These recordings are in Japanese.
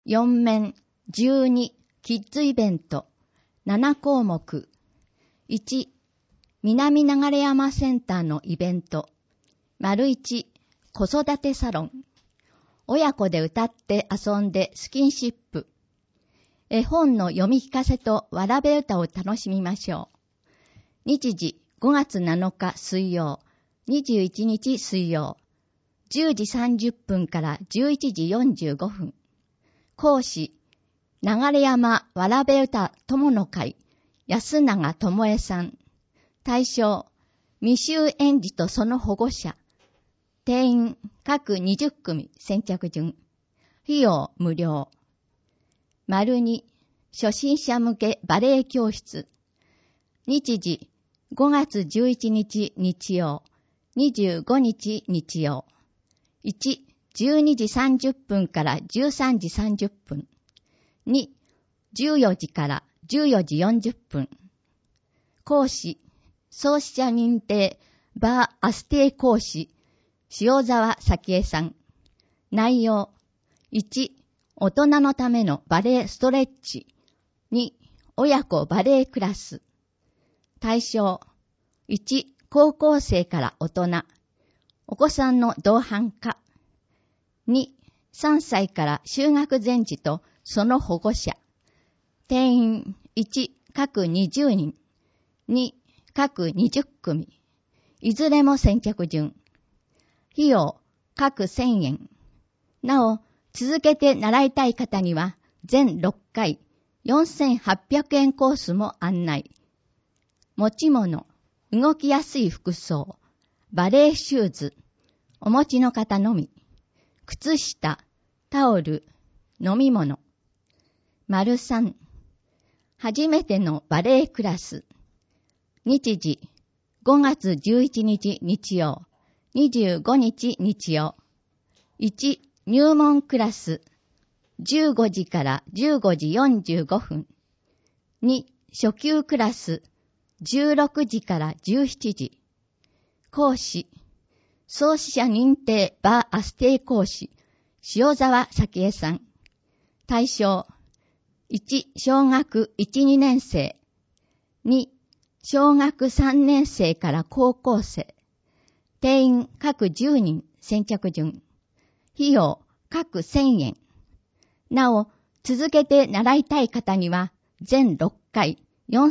4面12キッズイベント7項目。1、南流山センターのイベント。1、子育てサロン。親子で歌って遊んでスキンシップ。絵本の読み聞かせとわらべ歌を楽しみましょう。日時5月7日水曜、21日水曜、10時30分から11時45分。講師、流山わらべ歌友の会、安永智恵さん。対象、未就園児とその保護者。定員、各20組先着順。費用無料。2、初心者向けバレエ教室。日時、5月11日日曜、25日日曜。1、12時30分から13時30分。2、14時から14時40分。講師、創始者認定バーアステイ講師、塩沢咲江さん。内容、1、大人のためのバレエストレッチ。2、親子バレエクラス。対象、1、高校生から大人。お子さんの同伴か。2、3歳から就学前児とその保護者。定員1、各20人。2、各20組。いずれも先着順。費用、各1000円。なお、続けて習いたい方には、全6回、4800円コースも案内。持ち物、動きやすい服装、バレエシューズ、お持ちの方のみ。靴下、タオル、飲み物。3、初めてのバレエクラス。日時、5月11日日曜、25日日曜。1、入門クラス、15時から15時45分。2、初級クラス、16時から17時。講師、創始者認定バーアステイ講師、塩沢咲江さん。対象、1、小学1、2年生。2、小学3年生から高校生。定員各10人先着順。費用各1000円。なお、続けて習いたい方には、全6回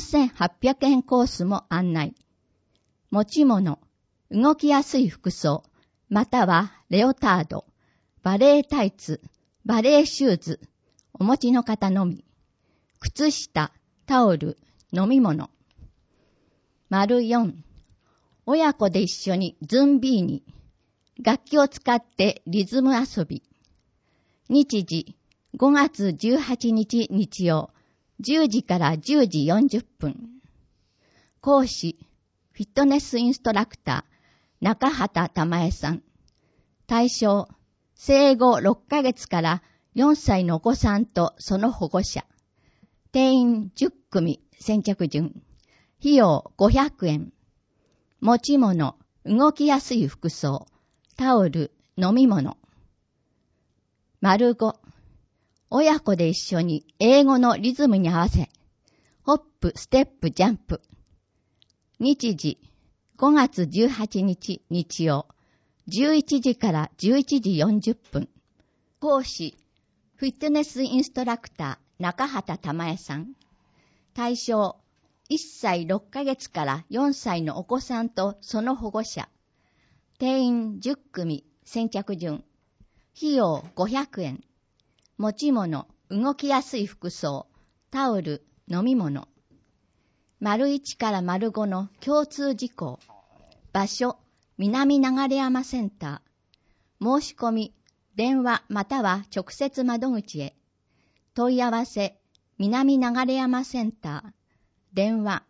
4800円コースも案内。持ち物、動きやすい服装、またはレオタード、バレエタイツ、バレエシューズ、お持ちの方のみ。靴下、タオル、飲み物。4、親子で一緒にズンビーニ、楽器を使ってリズム遊び。日時、5月18日日曜、10時から10時40分。講師、フィットネスインストラクター、中畑玉江さん。対象、生後6ヶ月から4歳のお子さんとその保護者。定員10組先着順。費用500円。持ち物、動きやすい服装、タオル、飲み物。5、親子で一緒に英語のリズムに合わせ、ホップ、ステップ、ジャンプ。日時、5月18日日曜、11時から11時40分。講師、フィットネスインストラクター、中畑玉江さん。対象、1歳6ヶ月から4歳のお子さんとその保護者。定員10組先着順。費用500円。持ち物、動きやすい服装、タオル、飲み物。1から5の共通事項。場所、南流山センター。申し込み、電話または直接窓口へ。問い合わせ、南流山センター。電話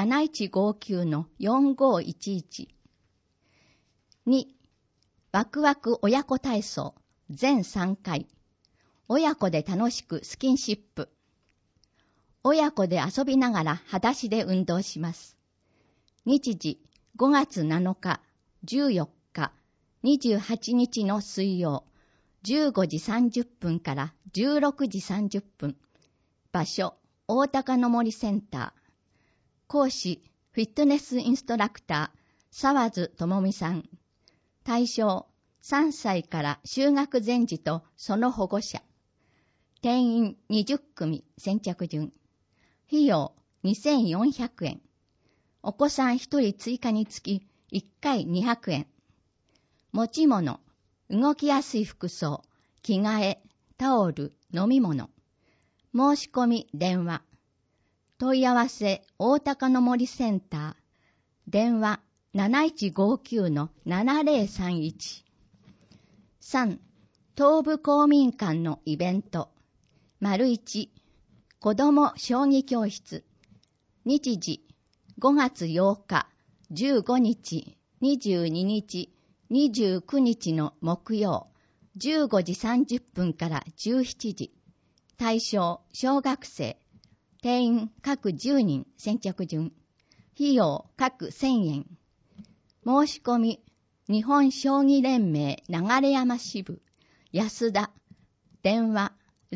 7159-4511。2、ワクワク親子体操全3回。親子で楽しくスキンシップ。親子で遊びながら裸足で運動します。日時5月7日、14日、28日の水曜、 15時30分から16時30分。場所、大高の森センター。講師、フィットネスインストラクター、沢津智美さん。対象、3歳から就学前児とその保護者。定員20組先着順。費用2400円。お子さん1人追加につき1回200円。持ち物、動きやすい服装、着替え、タオル、飲み物。申し込み、電話。問い合わせ、大高の森センター。電話、7159-7031。3、東部公民館のイベント。1、子ども将棋教室。日時、5月8日、15日、22日、29日の木曜、15時30分から17時。対象、小学生。定員各10人先着順。費用各1000円。申し込み、日本将棋連盟流山支部、安田。電話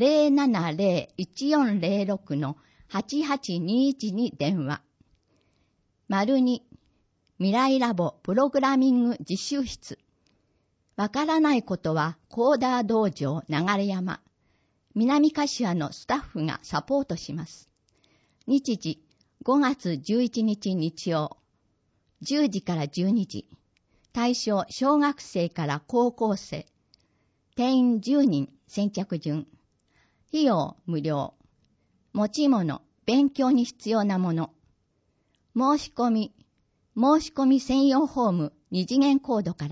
070-1406-8821 に電話。2、未来ラボプログラミング実習室。わからないことはコーダー道場流山。南柏のスタッフがサポートします。日時、5月11日日曜、10時から12時。対象、小学生から高校生。定員10人先着順。費用無料。持ち物、勉強に必要なもの。申し込み専用フォーム2次元コードから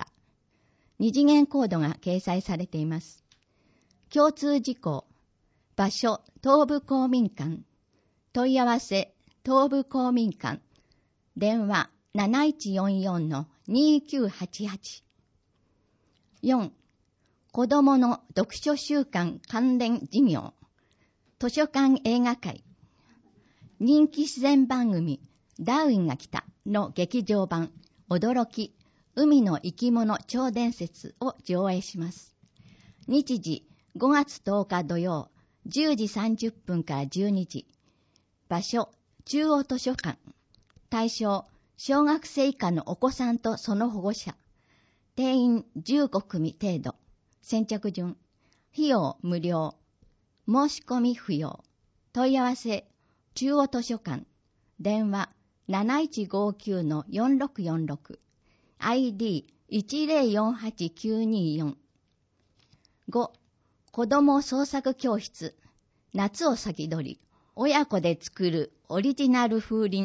。2次元コードが掲載されています。共通事項。場所、東部公民館。問い合わせ、東部公民館。電話、7144-2988。4、子どもの読書習慣関連事業。図書館映画会。人気自然番組、ダーウィンが来たの劇場版、驚き、海の生き物超伝説を上映します。日時、5月10日土曜、10時30分から12時。場所、中央図書館。対象、小学生以下のお子さんとその保護者。定員15組程度。先着順。費用無料。申し込み不要。問い合わせ、中央図書館。電話、7159-4646。ID1048924。5、子ども創作教室。夏を先取り。親子で作るオリジナル風鈴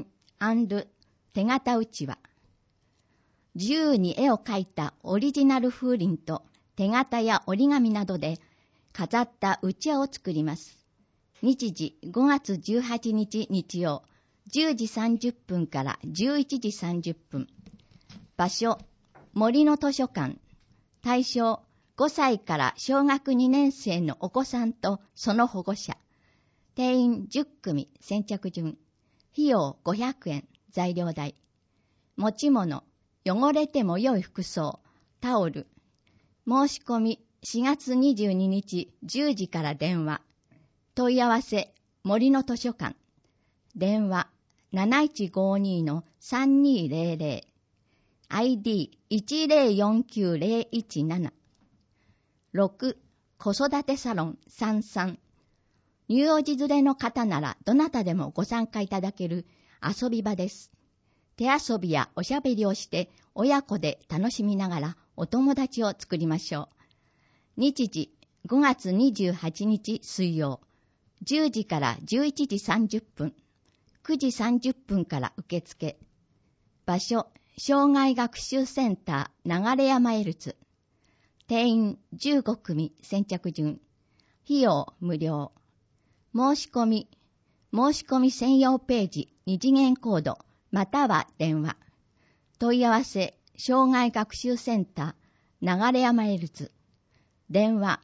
&手形うちわ。自由に絵を描いたオリジナル風鈴と手形や折り紙などで飾ったうちわを作ります。日時5月18日日曜、10時30分から11時30分。場所、森の図書館。対象、5歳から小学2年生のお子さんとその保護者。定員10組先着順。費用500円、材料代。持ち物、汚れても良い服装、タオル。申し込み4月22日10時から電話。問い合わせ、森の図書館。電話、7152-3200。ID1049017。6、子育てサロン33。乳幼児連れの方ならどなたでもご参加いただける遊び場です。手遊びやおしゃべりをして親子で楽しみながらお友達を作りましょう。日時5月28日水曜、10時から11時30分、9時30分から受付。場所、障害学習センター流山エルツ。定員15組先着順。費用無料。申し込み専用ページ2次元コードまたは電話。問い合わせ、障害学習センター流山エルツ。電話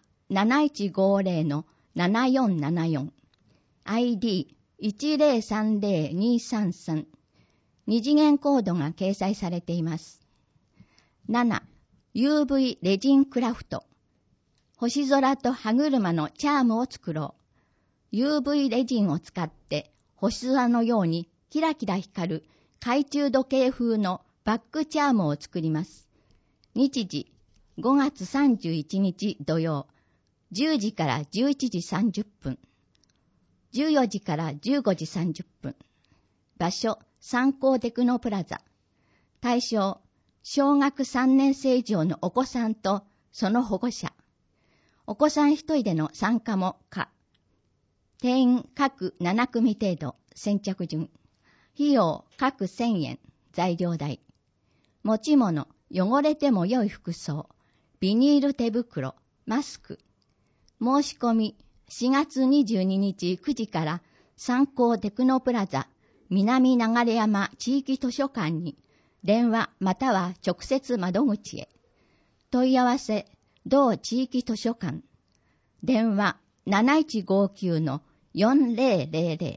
7150-7474。ID1030233。2次元コードが掲載されています。7、UV レジンクラフト。 星空と歯車のチャームを作ろう。UV レジンを使って星空のようにキラキラ光る懐中時計風のバックチャームを作ります。日時5月31日土曜、10時から11時30分、14時から15時30分。場所、三幸テクノプラザ。対象、小学3年生以上のお子さんとその保護者。お子さん一人での参加も可。定員各7組程度、先着順。費用各1000円、材料代。持ち物、汚れても良い服装、ビニール手袋、マスク。申し込み、4月22日9時から三幸テクノプラザ南流山地域図書館に電話または直接窓口へ。問い合わせ、同地域図書館。電話 7159-4000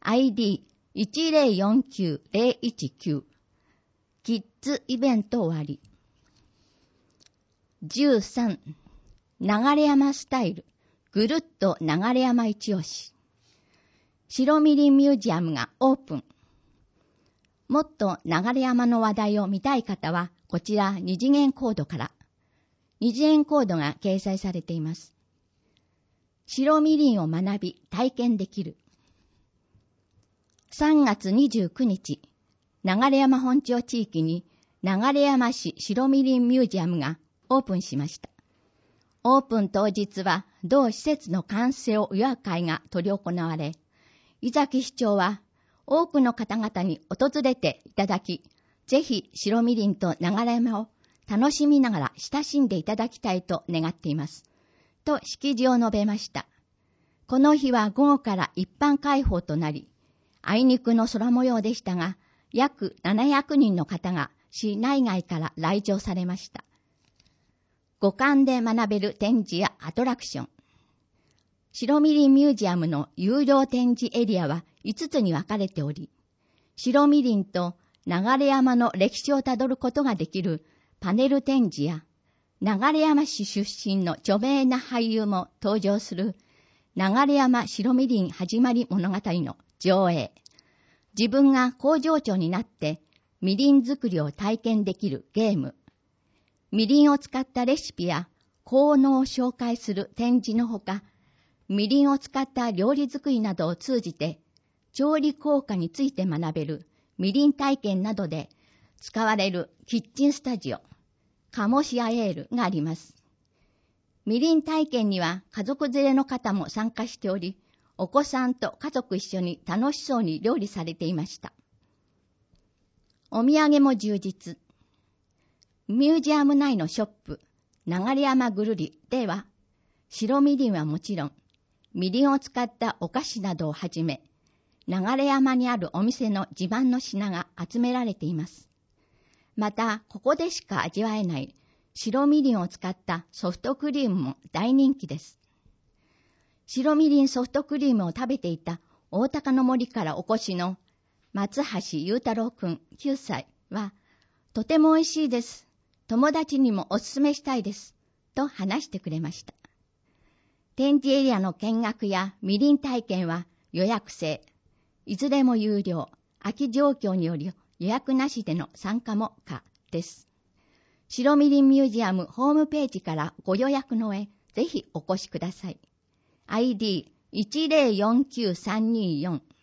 ID1049-019 キッズイベント終わり。13. 流山スタイルぐるっと流山一押し。白みりんミュージアムがオープン。もっと流山の話題を見たい方はこちら二次元コードから。二次元コードが掲載されています。白みりんを学び体験できる。3月29日、流山本町地域に流山市白みりんミュージアムがオープンしました。オープン当日は同施設の完成を祝う会が執り行われ、井崎市長は多くの方々に訪れていただき、ぜひ白みりんと流山を楽しみながら親しんでいただきたいと願っています。と式辞を述べました。この日は午後から一般開放となり、あいにくの空模様でしたが、約700人の方が市内外から来場されました。五感で学べる展示やアトラクション。白みりんミュージアムの有料展示エリアは5つに分かれており、白みりんと流山の歴史をたどることができるパネル展示や、流山市出身の著名な俳優も登場する流山白みりん始まり物語の上映、自分が工場長になってみりん作りを体験できるゲーム、みりんを使ったレシピや効能を紹介する展示のほか、みりんを使った料理作りなどを通じて調理効果について学べるみりん体験などで使われるキッチンスタジオ、カモシアエールがあります。みりん体験には家族連れの方も参加しており、お子さんと家族一緒に楽しそうに料理されていました。お土産も充実。ミュージアム内のショップ、流山ぐるりでは、白みりんはもちろん、みりんを使ったお菓子などをはじめ、流山にあるお店の自慢の品が集められています。また、ここでしか味わえない白みりんを使ったソフトクリームも大人気です。白みりんソフトクリームを食べていた大高の森からお越しの松橋裕太郎くん9歳は、とても美味しいです。友達にもおすすめしたいです。と話してくれました。展示エリアの見学やみりん体験は予約制。いずれも有料。空き状況により予約なしでの参加も可です。白みりんミュージアムホームページからご予約の上、ぜひお越しください。ID1049-324